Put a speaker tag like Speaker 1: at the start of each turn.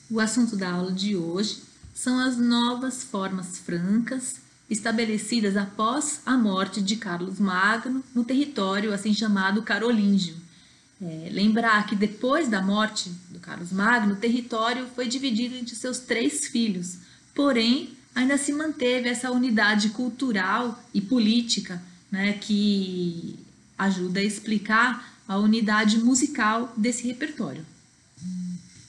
Speaker 1: O assunto da aula de hoje são as novas formas francas estabelecidas após a morte de Carlos Magno no território assim chamado carolíngio. Lembrar que depois da morte do Carlos Magno, o território foi dividido entre seus 3 filhos, porém ainda se manteve essa unidade cultural e política, né, que ajuda a explicar a unidade musical desse repertório.